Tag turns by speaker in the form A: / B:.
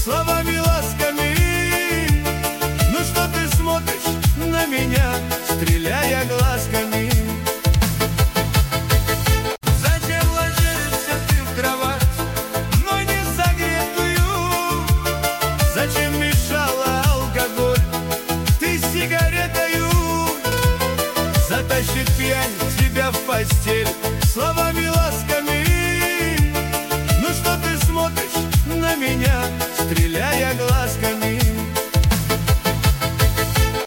A: словами, ласками. Ну что ты смотришь на меня, стреляя глазками? Зачем ложишься ты в кровать, но не согретую? Зачем мешала алкоголь, ты сигаретою? Затащит пьянь тебя в постель,